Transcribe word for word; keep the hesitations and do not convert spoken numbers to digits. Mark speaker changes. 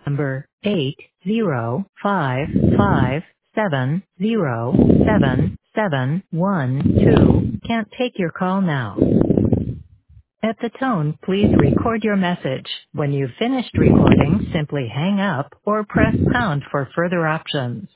Speaker 1: number eight zero five five seven zero seven seven one two can't take your call now. At the tone, please record your message. When you've finished recording, simply hang up or press pound for further options.